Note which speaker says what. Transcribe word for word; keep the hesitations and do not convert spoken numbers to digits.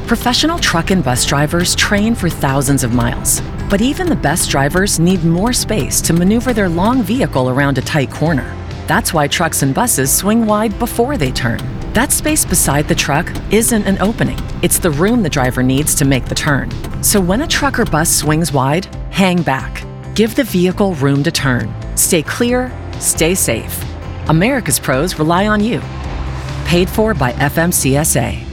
Speaker 1: Professional truck and bus drivers train for thousands of miles, but even the best drivers need more space to maneuver their long vehicle around a tight corner. That's why trucks and buses swing wide before they turn. That space beside the truck isn't an opening. It's the room the driver needs to make the turn. So when a truck or bus swings wide, hang back. Give the vehicle room to turn. Stay clear, stay safe. America's pros rely on you. Paid for by F M C S A.